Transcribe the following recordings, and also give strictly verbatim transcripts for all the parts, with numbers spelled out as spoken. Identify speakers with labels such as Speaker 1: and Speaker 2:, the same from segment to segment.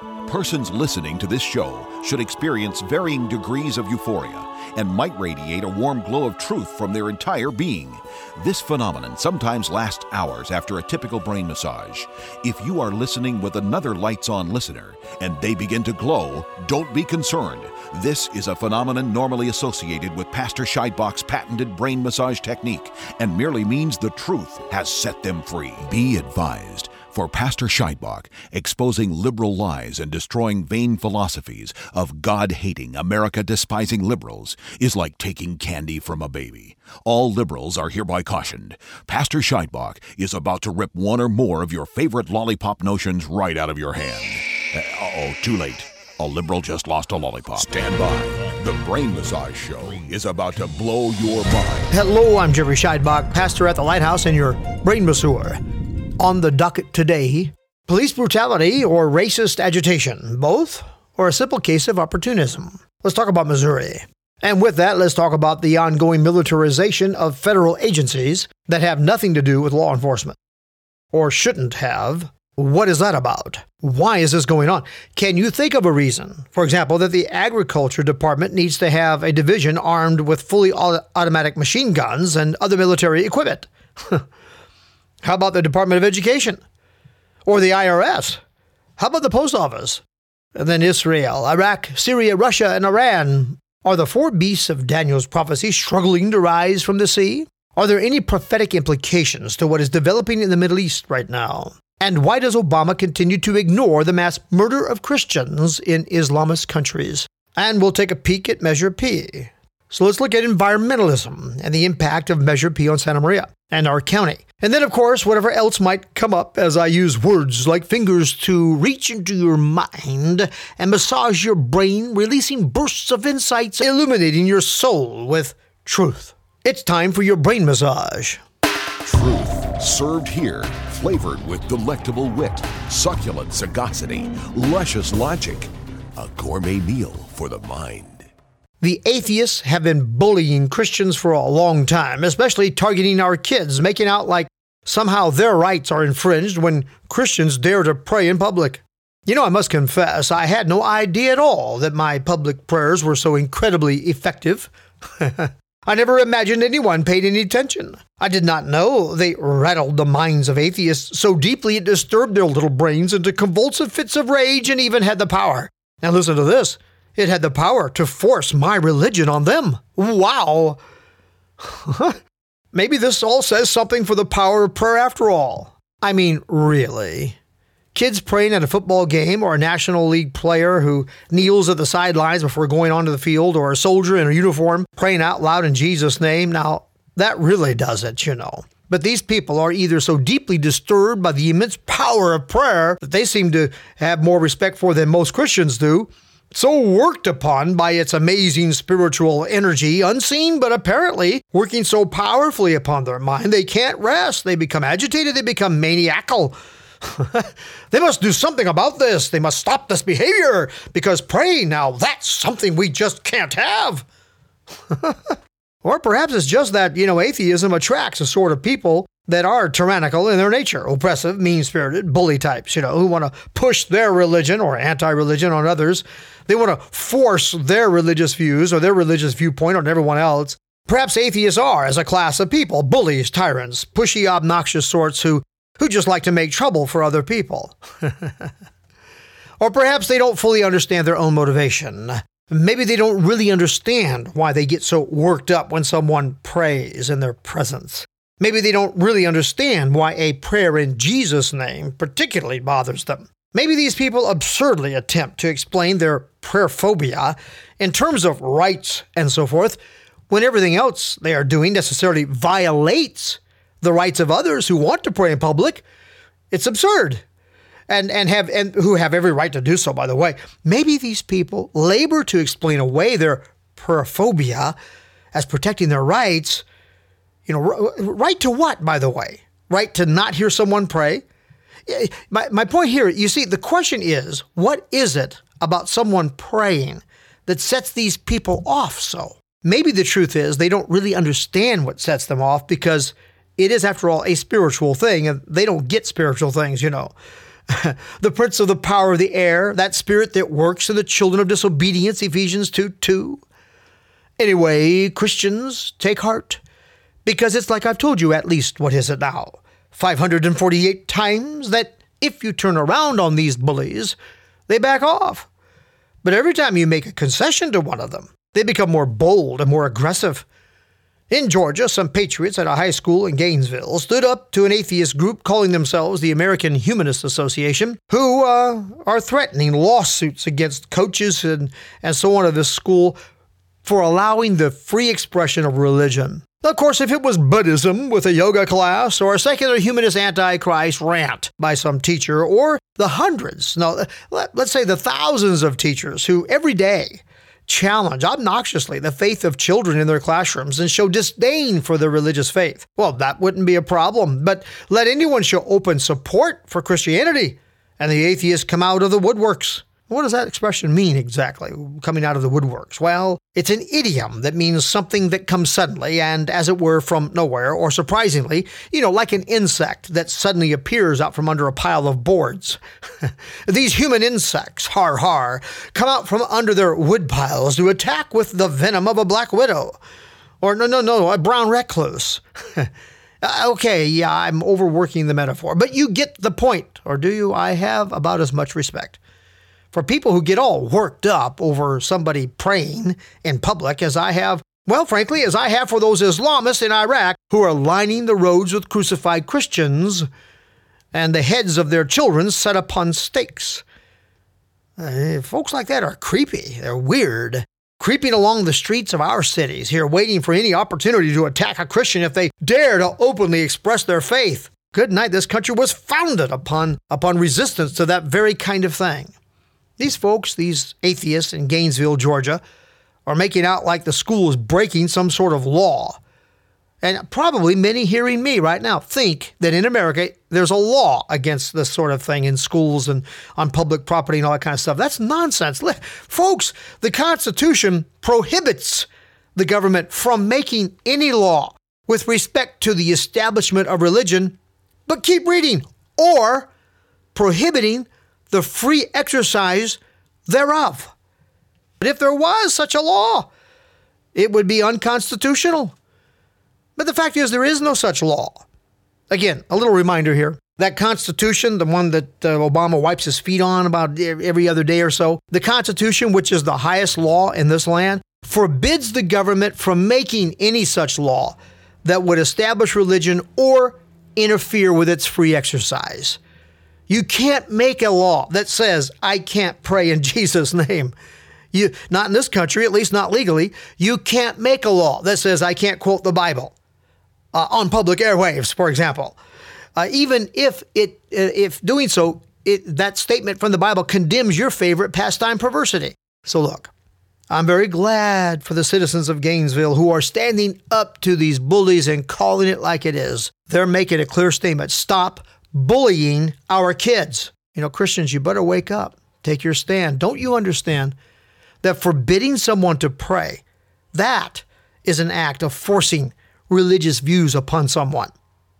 Speaker 1: Persons listening to this show should experience varying degrees of euphoria and might radiate a warm glow of truth from their entire being. This phenomenon sometimes lasts hours after a typical brain massage. If you are listening with another lights-on listener and they begin to glow, don't be concerned. This is a phenomenon normally associated with Pastor Scheidbach's patented brain massage technique and merely means the truth has set them free. Be advised. For Pastor Scheidbach, exposing liberal lies and destroying vain philosophies of God-hating, America-despising liberals is like taking candy from a baby. All liberals are hereby cautioned. Pastor Scheidbach is about to rip one or more of your favorite lollipop notions right out of your hand. Uh-oh, too late. A liberal just lost a lollipop. Stand by. The Brain Massage Show is about to blow your mind.
Speaker 2: Hello, I'm Jerry Scheidbach, pastor at the Lighthouse and your brain masseur. On the docket today, police brutality or racist agitation, both, or a simple case of opportunism. Let's talk about Missouri. And with that, let's talk about the ongoing militarization of federal agencies that have nothing to do with law enforcement. Or shouldn't have. What is that about? Why is this going on? Can you think of a reason, for example, that the Agriculture Department needs to have a division armed with fully automatic machine guns and other military equipment? How about the Department of Education? Or the I R S? How about the Post Office? And then Israel, Iraq, Syria, Russia, and Iran. Are the four beasts of Daniel's prophecy struggling to rise from the sea? Are there any prophetic implications to what is developing in the Middle East right now? And why does Obama continue to ignore the mass murder of Christians in Islamist countries? And we'll take a peek at Measure P. So let's look at environmentalism and the impact of Measure P on Santa Maria and our county. And then, of course, whatever else might come up as I use words like fingers to reach into your mind and massage your brain, releasing bursts of insights, illuminating your soul with truth. It's time for your brain massage.
Speaker 1: Truth, served here, flavored with delectable wit, succulent sagacity, luscious logic. A gourmet meal for the mind.
Speaker 2: The atheists have been bullying Christians for a long time, especially targeting our kids, making out like somehow their rights are infringed when Christians dare to pray in public. You know, I must confess, I had no idea at all that my public prayers were so incredibly effective. I never imagined anyone paid any attention. I did not know they rattled the minds of atheists so deeply it disturbed their little brains into convulsive fits of rage and even had the power. Now listen to this. It had the power to force my religion on them. Wow. Maybe this all says something for the power of prayer after all. I mean, really. Kids praying at a football game, or a National League player who kneels at the sidelines before going onto the field, or a soldier in a uniform praying out loud in Jesus' name. Now, that really does it, you know. But these people are either so deeply disturbed by the immense power of prayer that they seem to have more respect for than most Christians do, so worked upon by its amazing spiritual energy, unseen but apparently working so powerfully upon their mind, they can't rest. They become agitated. They become maniacal. They must do something about this. They must stop this behavior because praying now, that's something we just can't have. Or perhaps it's just that, you know, atheism attracts a sort of people that are tyrannical in their nature, oppressive, mean-spirited, bully types, you know, who want to push their religion or anti-religion on others. They want to force their religious views or their religious viewpoint on everyone else. Perhaps atheists are, as a class of people, bullies, tyrants, pushy, obnoxious sorts who, who just like to make trouble for other people. Or perhaps they don't fully understand their own motivation. Maybe they don't really understand why they get so worked up when someone prays in their presence. Maybe they don't really understand why a prayer in Jesus' name particularly bothers them. Maybe these people absurdly attempt to explain their prayer phobia in terms of rights and so forth, when everything else they are doing necessarily violates the rights of others who want to pray in public. It's absurd. And and have and who have every right to do so, by the way. Maybe these people labor to explain away their prayer phobia as protecting their rights. You know, right to what, by the way? Right to not hear someone pray? My my point here, you see, the question is, what is it about someone praying that sets these people off so? Maybe the truth is they don't really understand what sets them off because it is, after all, a spiritual thing, and they don't get spiritual things, you know. The prince of the power of the air, that spirit that works in the children of disobedience, Ephesians two two. Anyway, Christians, take heart, because it's like I've told you at least, what is it now, five hundred forty-eight times, that if you turn around on these bullies, they back off. But every time you make a concession to one of them, they become more bold and more aggressive. In Georgia, some patriots at a high school in Gainesville stood up to an atheist group calling themselves the American Humanist Association, who uh, are threatening lawsuits against coaches and, and so on of this school for allowing the free expression of religion. Of course, if it was Buddhism with a yoga class or a secular humanist antichrist rant by some teacher, or the hundreds, no, let, let's say the thousands of teachers who every day challenge obnoxiously the faith of children in their classrooms and show disdain for their religious faith, well, that wouldn't be a problem. But let anyone show open support for Christianity, and the atheists come out of the woodworks. What does that expression mean exactly, coming out of the woodworks? Well, it's an idiom that means something that comes suddenly and, as it were, from nowhere, or surprisingly, you know, like an insect that suddenly appears out from under a pile of boards. These human insects, har har, come out from under their wood piles to attack with the venom of a black widow. Or no, no, no, a brown recluse. Okay, yeah, I'm overworking the metaphor, but you get the point, or do you? I have about as much respect for people who get all worked up over somebody praying in public as I have, well, frankly, as I have for those Islamists in Iraq who are lining the roads with crucified Christians and the heads of their children set upon stakes. Uh, folks like that are creepy. They're weird. Creeping along the streets of our cities here, waiting for any opportunity to attack a Christian if they dare to openly express their faith. Good night, this country was founded upon, upon resistance to that very kind of thing. These folks, these atheists in Gainesville, Georgia, are making out like the school is breaking some sort of law. And probably many hearing me right now think that in America there's a law against this sort of thing in schools and on public property and all that kind of stuff. That's nonsense. Folks, the Constitution prohibits the government from making any law with respect to the establishment of religion, but keep reading, or prohibiting the free exercise thereof. But if there was such a law, it would be unconstitutional. But the fact is, there is no such law. Again, a little reminder here. That Constitution, the one that uh, Obama wipes his feet on about every other day or so, the Constitution, which is the highest law in this land, forbids the government from making any such law that would establish religion or interfere with its free exercise. You can't make a law that says, I can't pray in Jesus' name. You, not in this country, at least not legally. You can't make a law that says, I can't quote the Bible uh, on public airwaves, for example. Uh, even if it, uh, if doing so, it, that statement from the Bible condemns your favorite pastime perversity. So look, I'm very glad for the citizens of Gainesville who are standing up to these bullies and calling it like it is. They're making a clear statement. Stop bullying our kids. You know, Christians, you better wake up. Take your stand. Don't you understand that forbidding someone to pray, that is an act of forcing religious views upon someone?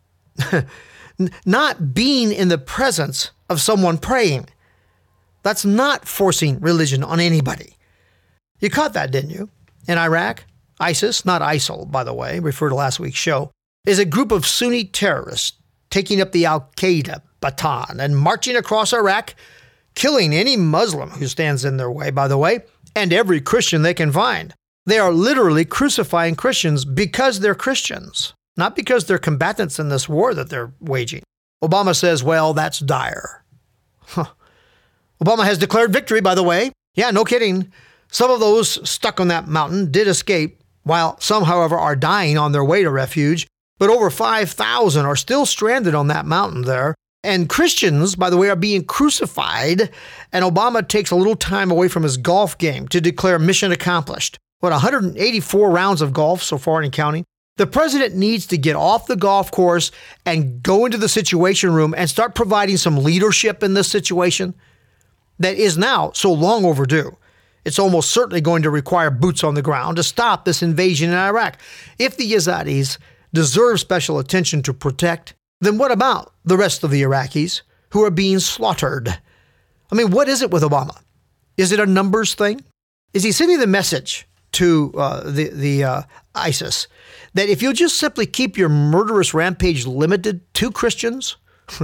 Speaker 2: Not being in the presence of someone praying, that's not forcing religion on anybody. You caught that, didn't you? In Iraq, ISIS, not ISIL, by the way, refer to last week's show, is a group of Sunni terrorists taking up the Al-Qaeda baton and marching across Iraq, killing any Muslim who stands in their way, by the way, and every Christian they can find. They are literally crucifying Christians because they're Christians, not because they're combatants in this war that they're waging. Obama says, well, that's dire. Huh. Obama has declared victory, by the way. Yeah, no kidding. Some of those stuck on that mountain did escape, while some, however, are dying on their way to refuge. But over five thousand are still stranded on that mountain there. And Christians, by the way, are being crucified. And Obama takes a little time away from his golf game to declare mission accomplished. What, one hundred eighty-four rounds of golf so far and counting? The president needs to get off the golf course and go into the Situation Room and start providing some leadership in this situation that is now so long overdue. It's almost certainly going to require boots on the ground to stop this invasion in Iraq. If the Yazidis deserve special attention to protect, then what about the rest of the Iraqis who are being slaughtered. I mean, what is it with Obama? Is it a numbers thing? Is he sending the message to uh, the, the uh, ISIS that if you'll just simply keep your murderous rampage limited to Christians,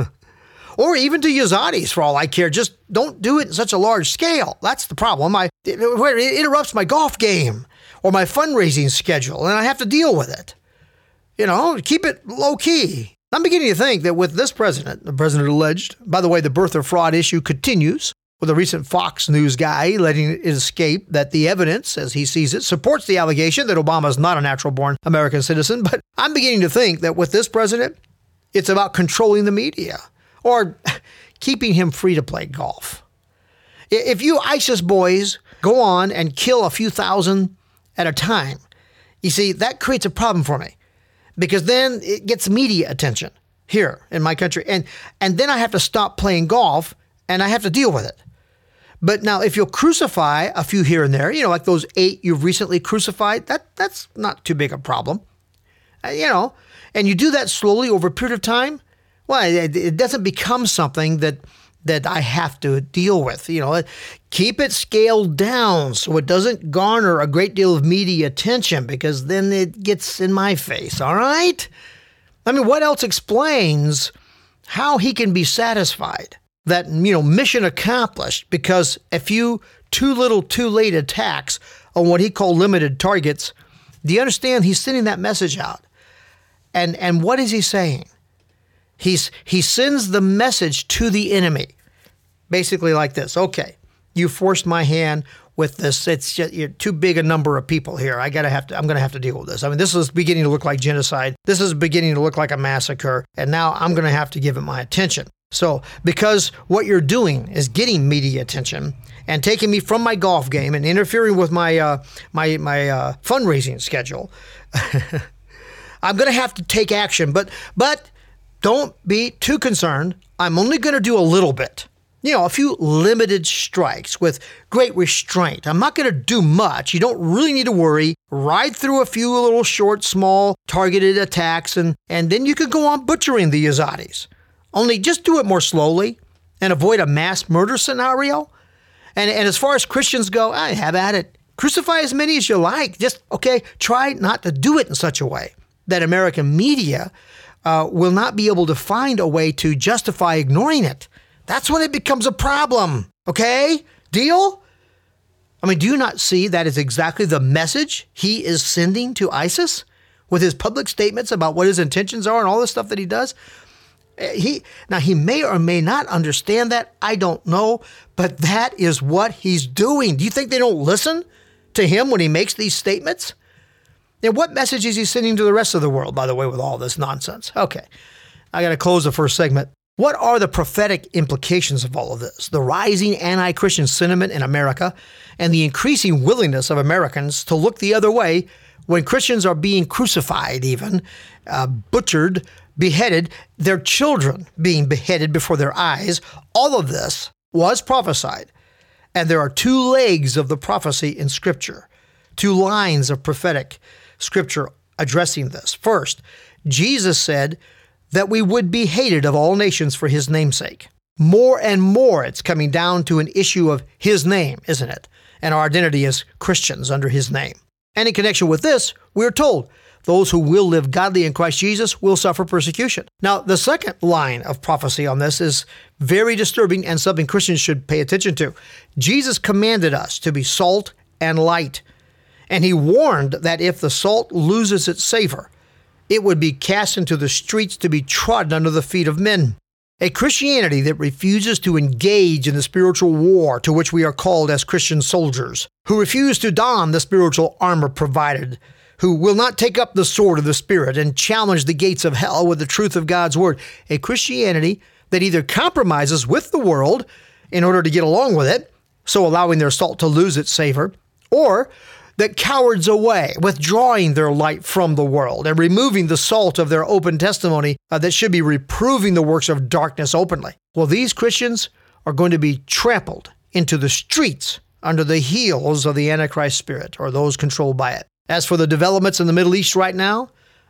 Speaker 2: or even to Yazidis for all I care, just don't do it in such a large scale. That's the problem. I, it, it interrupts my golf game or my fundraising schedule, and I have to deal with it. You know, keep it low key. I'm beginning to think that with this president, the president alleged, by the way, the birther fraud issue continues, with a recent Fox News guy letting it escape that the evidence, as he sees it, supports the allegation that Obama is not a natural-born American citizen. But I'm beginning to think that with this president, it's about controlling the media or keeping him free to play golf. If you ISIS boys go on and kill a few thousand at a time, you see, that creates a problem for me because then it gets media attention here in my country. And, and then I have to stop playing golf and I have to deal with it. But now, if you'll crucify a few here and there, you know, like those eight you've recently crucified, that that's not too big a problem, uh, you know, and you do that slowly over a period of time, well, it, it doesn't become something that that I have to deal with. You know, keep it scaled down so it doesn't garner a great deal of media attention because then it gets in my face, all right? I mean, what else explains how he can be satisfied that, you know, mission accomplished because a few too little, too late attacks on what he called limited targets? Do you understand? He's sending that message out. And and what is he saying? He's he sends the message to the enemy, basically like this. Okay, you forced my hand with this. It's just, you're too big a number of people here. I gotta have to. I'm gonna have to deal with this. I mean, this is beginning to look like genocide. This is beginning to look like a massacre. And now I'm gonna have to give it my attention. So because what you're doing is getting media attention and taking me from my golf game and interfering with my uh, my my uh, fundraising schedule, I'm going to have to take action. But but don't be too concerned. I'm only going to do a little bit. You know, a few limited strikes with great restraint. I'm not going to do much. You don't really need to worry. Ride through a few little short, small, targeted attacks, and, and then you can go on butchering the Yazidis. Only just do it more slowly and avoid a mass murder scenario. And, and as far as Christians go, I have at it. Crucify as many as you like. Just, okay, try not to do it in such a way that American media uh, will not be able to find a way to justify ignoring it. That's when it becomes a problem, okay? Deal? I mean, do you not see that is exactly the message he is sending to ISIS with his public statements about what his intentions are and all this stuff that he does? He now, he may or may not understand that. I don't know, but that is what he's doing. Do you think they don't listen to him when he makes these statements? And what message is he sending to the rest of the world, by the way, with all this nonsense? Okay, I got to close the first segment. What are the prophetic implications of all of this? The rising anti-Christian sentiment in America and the increasing willingness of Americans to look the other way when Christians are being crucified, even uh, butchered, beheaded, their children being beheaded before their eyes. All of this was prophesied. And there are two legs of the prophecy in Scripture, two lines of prophetic Scripture addressing this. First, Jesus said that we would be hated of all nations for his namesake. More and more, it's coming down to an issue of his name, isn't it? And our identity as Christians under his name. And in connection with this, we're told those who will live godly in Christ Jesus will suffer persecution. Now, the second line of prophecy on this is very disturbing and something Christians should pay attention to. Jesus commanded us to be salt and light. And he warned that if the salt loses its savor, it would be cast into the streets to be trodden under the feet of men. A Christianity that refuses to engage in the spiritual war to which we are called as Christian soldiers, who refuse to don the spiritual armor provided, who will not take up the sword of the Spirit and challenge the gates of hell with the truth of God's word. A Christianity that either compromises with the world in order to get along with it, so allowing their salt to lose its savor, or that cowards away, withdrawing their light from the world and removing the salt of their open testimony uh, that should be reproving the works of darkness openly. Well, these Christians are going to be trampled into the streets under the heels of the Antichrist spirit or those controlled by it. As for the developments in the Middle East right now,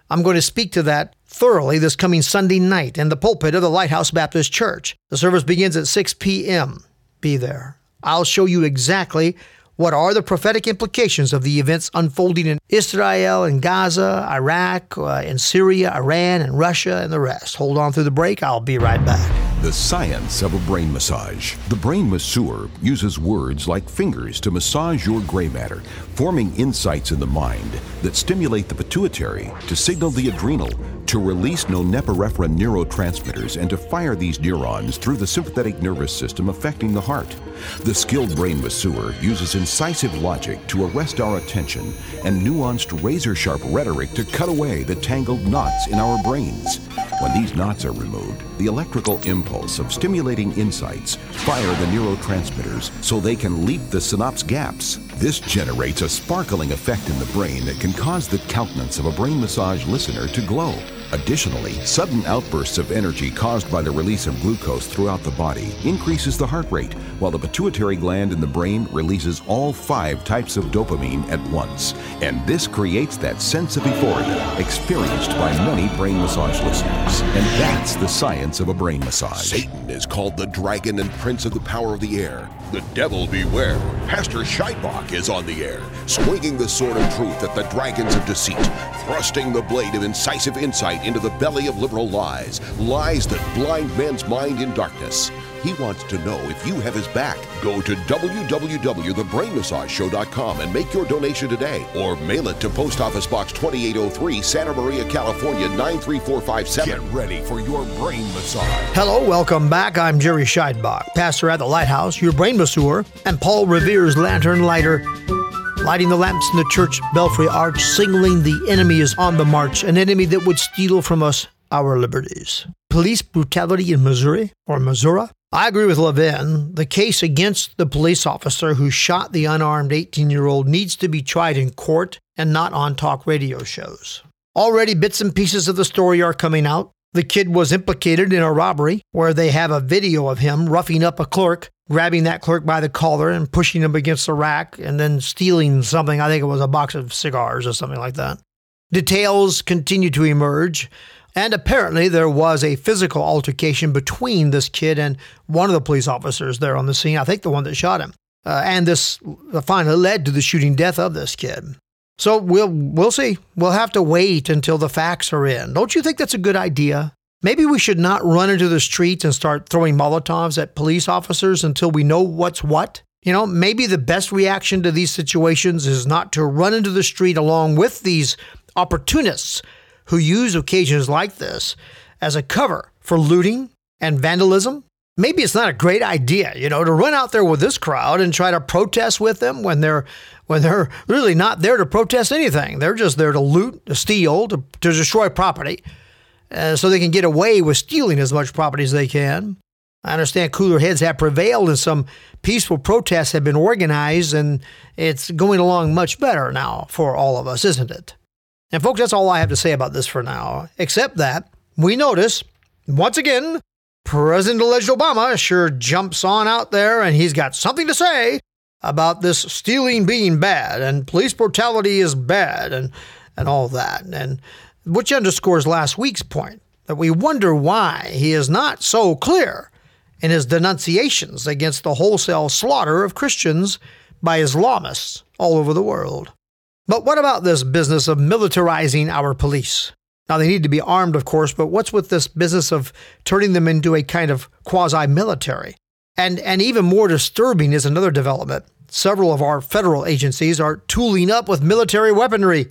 Speaker 2: I'm going to speak to that thoroughly this coming Sunday night in the pulpit of the Lighthouse Baptist Church. The service begins at six p.m. Be there. I'll show you exactly what are the prophetic implications of the events unfolding in Israel and Gaza, Iraq, uh, in Syria, Iran, and Russia, and the rest. Hold on through the break. I'll be right back.
Speaker 1: The science of a brain massage. The brain masseur uses words like fingers to massage your gray matter, forming insights in the mind that stimulate the pituitary to signal the adrenal to release norepinephrine neurotransmitters and to fire these neurons through the sympathetic nervous system affecting the heart. The skilled brain masseur uses incisive logic to arrest our attention and nuanced razor-sharp rhetoric to cut away the tangled knots in our brains. When these knots are removed, the electrical impulse of stimulating insights fire the neurotransmitters so they can leap the synapse gaps. This generates a sparkling effect in the brain that can cause the countenance of a brain massage listener to glow. Additionally, sudden outbursts of energy caused by the release of glucose throughout the body increases the heart rate, while the pituitary gland in the brain releases all five types of dopamine at once. And this creates that sense of euphoria experienced by many brain massage listeners. And that's the science of a brain massage.
Speaker 3: Satan is called the dragon and prince of the power of the air. The devil beware. Pastor Scheidbach is on the air, swinging the sword of truth at the dragons of deceit, thrusting the blade of incisive insight into the belly of liberal lies, lies that blind men's mind in darkness. He wants to know if you have his back. Go to w w w dot the brain massage show dot com and make your donation today, or mail it to Post Office Box twenty-eight oh three, Santa Maria, California, nine three four five seven. Get ready for your brain massage.
Speaker 2: Hello, welcome back. I'm Jerry Scheidbach, pastor at the Lighthouse, your brain masseur, and Paul Revere's lantern lighter, lighting the lamps in the church belfry arch, signaling the enemy is on the march, an enemy that would steal from us our liberties. Police brutality in Missouri, or Missouri? I agree with Levin. The case against the police officer who shot the unarmed eighteen-year-old needs to be tried in court and not on talk radio shows. Already bits and pieces of the story are coming out. The kid was implicated in a robbery where they have a video of him roughing up a clerk, grabbing that clerk by the collar and pushing him against the rack and then stealing something. I think it was a box of cigars or something like that. Details continue to emerge. And apparently there was a physical altercation between this kid and one of the police officers there on the scene, I think the one that shot him. Uh, and this finally led to the shooting death of this kid. So we'll we'll see. We'll have to wait until the facts are in. Don't you think that's a good idea? Maybe we should not run into the streets and start throwing Molotovs at police officers until we know what's what. You know, maybe the best reaction to these situations is not to run into the street along with these opportunists who use occasions like this as a cover for looting and vandalism. Maybe it's not a great idea, you know, to run out there with this crowd and try to protest with them when they're when they're really not there to protest anything. They're just there to loot, to steal, to, to destroy property, uh, so they can get away with stealing as much property as they can. I understand cooler heads have prevailed and some peaceful protests have been organized, and it's going along much better now for all of us, isn't it? And folks, that's all I have to say about this for now, except that we notice, once again, President-elect Obama sure jumps on out there and he's got something to say about this stealing being bad and police brutality is bad and, and all that. And which underscores last week's point, that we wonder why he is not so clear in his denunciations against the wholesale slaughter of Christians by Islamists all over the world. But what about this business of militarizing our police? Now, they need to be armed, of course, but what's with this business of turning them into a kind of quasi-military? And, and even more disturbing is another development. Several of our federal agencies are tooling up with military weaponry.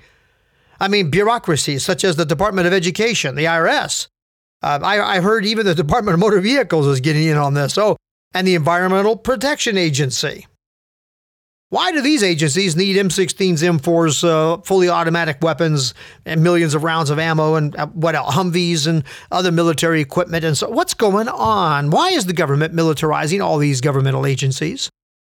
Speaker 2: I mean, bureaucracies such as the Department of Education, the I R S. Uh, I, I heard even the Department of Motor Vehicles is getting in on this. Oh, and the Environmental Protection Agency. Why do these agencies need M sixteens, M fours, uh, fully automatic weapons, and millions of rounds of ammo, and uh, what else, Humvees and other military equipment? And so, what's going on? Why is the government militarizing all these governmental agencies?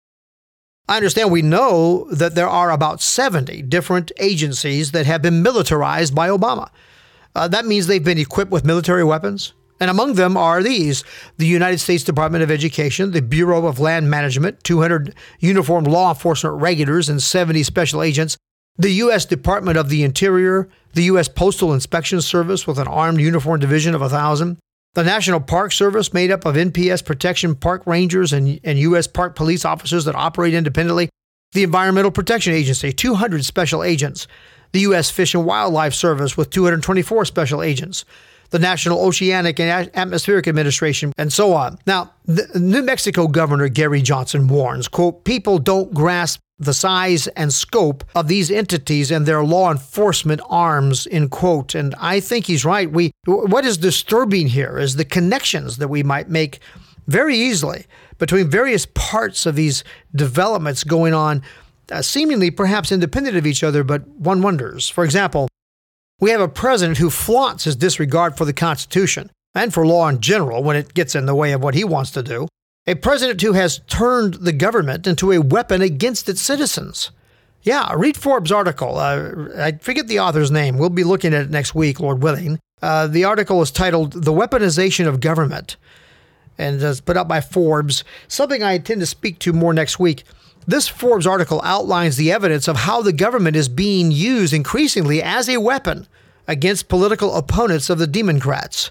Speaker 2: I understand we know that there are about seventy different agencies that have been militarized by Obama. Uh, that means they've been equipped with military weapons. And among them are these: the United States Department of Education, the Bureau of Land Management, two hundred uniformed law enforcement regulars and seventy special agents, the U S Department of the Interior, the U S Postal Inspection Service with an armed uniformed division of one thousand, the National Park Service made up of N P S protection park rangers and, and U S Park Police officers that operate independently, the Environmental Protection Agency, two hundred special agents, the U S Fish and Wildlife Service with two hundred twenty-four special agents, the National Oceanic and Atmospheric Administration, and so on. Now, the New Mexico Governor Gary Johnson warns, quote, people don't grasp the size and scope of these entities and their law enforcement arms, end quote. And I think he's right. We, what is disturbing here is the connections that we might make very easily between various parts of these developments going on, uh, seemingly perhaps independent of each other, but one wonders. For example, we have a president who flaunts his disregard for the Constitution and for law in general when it gets in the way of what he wants to do. A president who has turned the government into a weapon against its citizens. Yeah, read Forbes' article. Uh, I forget the author's name. We'll be looking at it next week, Lord willing. Uh, the article is titled The Weaponization of Government, and is put out by Forbes, something I intend to speak to more next week. This Forbes article outlines the evidence of how the government is being used increasingly as a weapon against political opponents of the Democrats.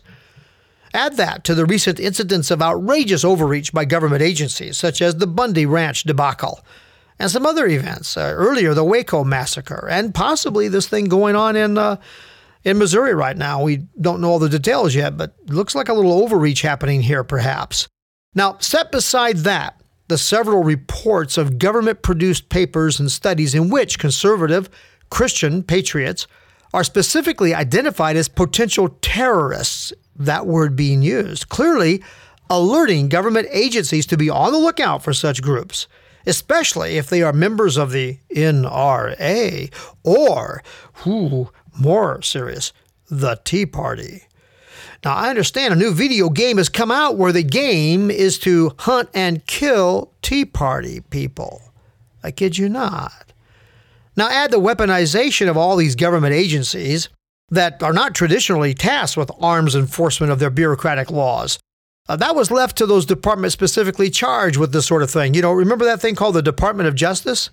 Speaker 2: Add that to the recent incidents of outrageous overreach by government agencies, such as the Bundy Ranch debacle, and some other events, uh, earlier the Waco massacre, and possibly this thing going on in uh, in Missouri right now. We don't know all the details yet, but it looks like a little overreach happening here, perhaps. Now, set beside that, the several reports of government-produced papers and studies in which conservative Christian patriots are specifically identified as potential terrorists, that word being used, clearly alerting government agencies to be on the lookout for such groups, especially if they are members of the N R A or, who more serious, the Tea Party. Now, I understand a new video game has come out where the game is to hunt and kill Tea Party people. I kid you not. Now, add the weaponization of all these government agencies that are not traditionally tasked with arms enforcement of their bureaucratic laws. Uh, that was left to those departments specifically charged with this sort of thing. You know, remember that thing called the Department of Justice?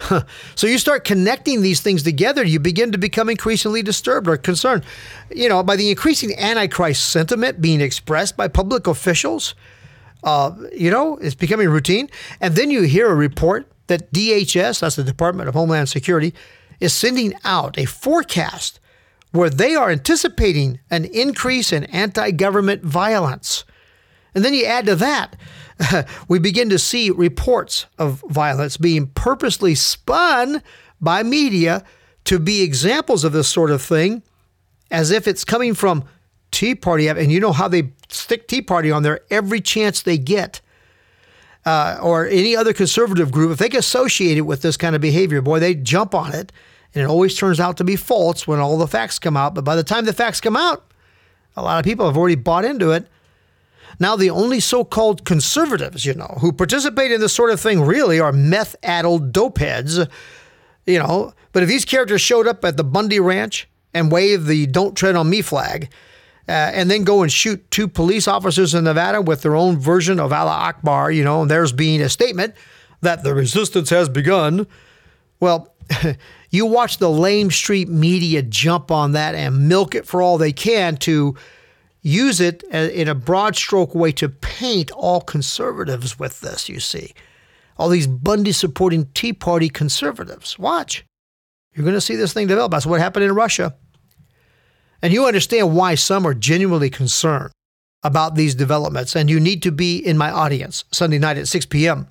Speaker 2: So you start connecting these things together, you begin to become increasingly disturbed or concerned, you know, by the increasing Antichrist sentiment being expressed by public officials. Uh, you know, it's becoming routine. And then you hear a report that D H S, that's the Department of Homeland Security, is sending out a forecast where they are anticipating an increase in anti-government violence. And then you add to that, we begin to see reports of violence being purposely spun by media to be examples of this sort of thing, as if it's coming from Tea Party. And you know how they stick Tea Party on there every chance they get. Uh, or any other conservative group, if they get associated with this kind of behavior, boy, they jump on it. And it always turns out to be false when all the facts come out. But by the time the facts come out, a lot of people have already bought into it. Now, the only so-called conservatives, you know, who participate in this sort of thing really are meth-addled dopeheads, you know. But if these characters showed up at the Bundy Ranch and waved the Don't Tread on Me flag, uh, and then go and shoot two police officers in Nevada with their own version of Allah Akbar, you know, and theirs being a statement that the resistance has begun, well, you watch the lame street media jump on that and milk it for all they can to use it in a broad stroke way to paint all conservatives with this, you see. All these Bundy-supporting Tea Party conservatives. Watch. You're going to see this thing develop. That's what happened in Russia. And you understand why some are genuinely concerned about these developments, and you need to be in my audience Sunday night at six p.m.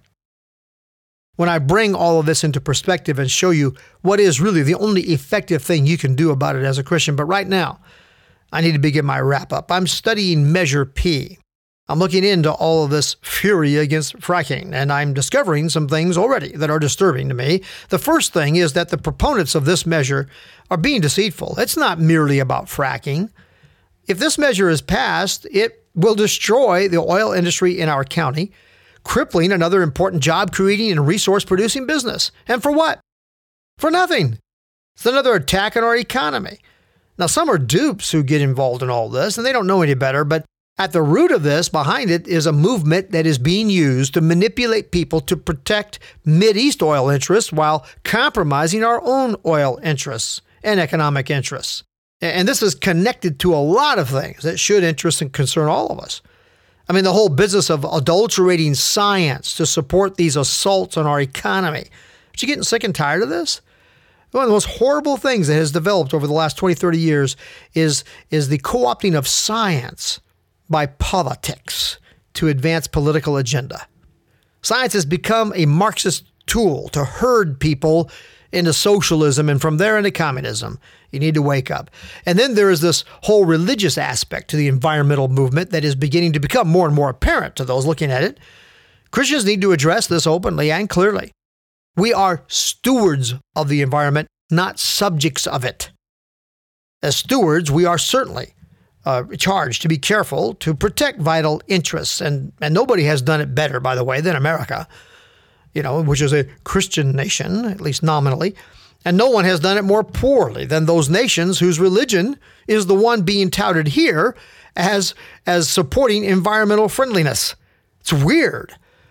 Speaker 2: when I bring all of this into perspective and show you what is really the only effective thing you can do about it as a Christian. But right now, I need to begin my wrap-up. I'm studying Measure P. I'm looking into all of this fury against fracking, and I'm discovering some things already that are disturbing to me. The first thing is that the proponents of this measure are being deceitful. It's not merely about fracking. If this measure is passed, it will destroy the oil industry in our county, crippling another important job-creating and resource-producing business. And for what? For nothing. It's another attack on our economy. Now, some are dupes who get involved in all this, and they don't know any better, but at the root of this, behind it, is a movement that is being used to manipulate people to protect Mideast oil interests while compromising our own oil interests and economic interests. And this is connected to a lot of things that should interest and concern all of us. I mean, the whole business of adulterating science to support these assaults on our economy. Aren't you getting sick and tired of this? One of the most horrible things that has developed over the last twenty, thirty years is, is the co-opting of science by politics to advance political agenda. Science has become a Marxist tool to herd people into socialism and from there into communism. You need to wake up. And then there is this whole religious aspect to the environmental movement that is beginning to become more and more apparent to those looking at it. Christians need to address this openly and clearly. We are stewards of the environment, not subjects of it. As stewards, we are certainly uh, charged to be careful to protect vital interests, and, and nobody has done it better, by the way, than America, you know, which is a Christian nation, at least nominally. And no one has done it more poorly than those nations whose religion is the one being touted here as, as supporting environmental friendliness. It's weird.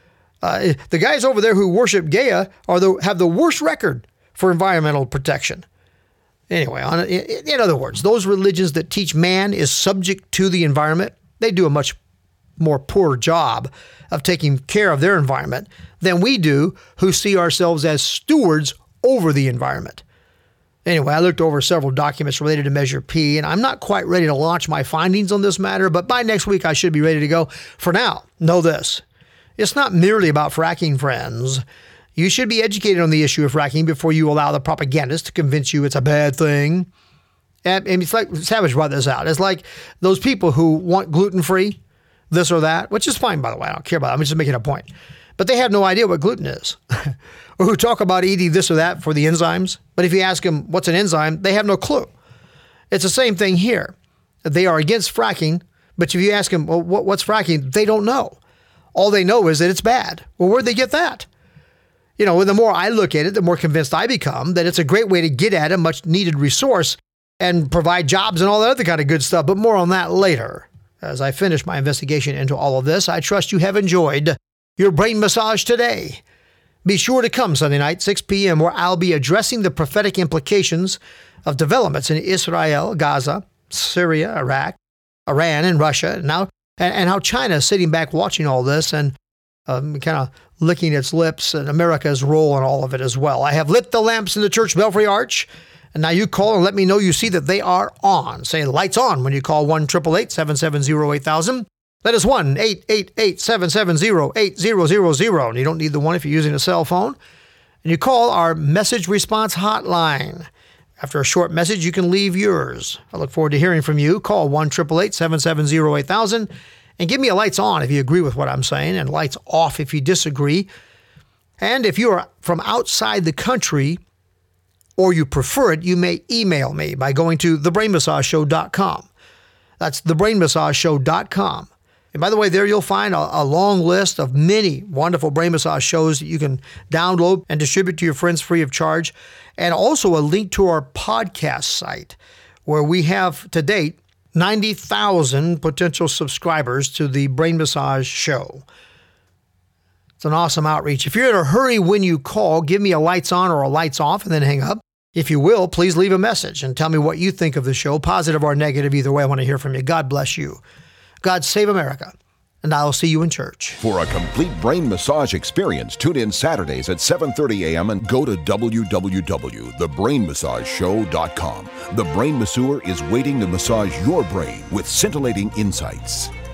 Speaker 2: Uh, the guys over there who worship Gaia are the, have the worst record for environmental protection. Anyway, on, in, in other words, those religions that teach man is subject to the environment, they do a much more poor job of taking care of their environment than we do who see ourselves as stewards over the environment. Anyway, I looked over several documents related to Measure P, and I'm not quite ready to launch my findings on this matter, but by next week I should be ready to go. For now, know this. It's not merely about fracking, friends. You should be educated on the issue of fracking before you allow the propagandists to convince you it's a bad thing. And, and it's like Savage brought this out. It's like those people who want gluten-free, this or that, which is fine, by the way. I don't care about it. I'm just making a point. But they have no idea what gluten is. Or who talk about eating this or that for the enzymes. But if you ask them what's an enzyme, they have no clue. It's the same thing here. They are against fracking, but if you ask them, well, what, what's fracking? They don't know. All they know is that it's bad. Well, where'd they get that? You know, the more I look at it, the more convinced I become that it's a great way to get at a much needed resource and provide jobs and all that other kind of good stuff. But more on that later. As I finish my investigation into all of this, I trust you have enjoyed your brain massage today. Be sure to come Sunday night, six p.m., where I'll be addressing the prophetic implications of developments in Israel, Gaza, Syria, Iraq, Iran, and Russia, and, now, and, and how China is sitting back watching all this and um, kind of licking its lips, and America's role in all of it as well. I have lit the lamps in the church belfry arch, and now you call and let me know you see that they are on. Say lights on when you call one eight eight eight, seven seven zero, eight thousand. That is one eight eight eight, seven seven zero, eight zero zero zero. And you don't need the one if you're using a cell phone. And you call our message response hotline. After a short message, you can leave yours. I look forward to hearing from you. Call one eight eight eight, seven seven zero, eight thousand. And give me a lights on if you agree with what I'm saying, and lights off if you disagree. And if you are from outside the country, or you prefer it, you may email me by going to the brain massage show dot com. That's the brain massage show dot com. And by the way, there you'll find a, a long list of many wonderful brain massage shows that you can download and distribute to your friends free of charge. And also a link to our podcast site, where we have to date ninety thousand potential subscribers to the Brain Massage Show. It's an awesome outreach. If you're in a hurry when you call, give me a lights on or a lights off and then hang up. If you will, please leave a message and tell me what you think of the show, positive or negative. Either way, I want to hear from you. God bless you. God save America, and I'll see you in church.
Speaker 3: For a complete brain massage experience, tune in Saturdays at seven thirty a.m. and go to w w w dot the brain massage show dot com. The Brain Masseur is waiting to massage your brain with scintillating insights.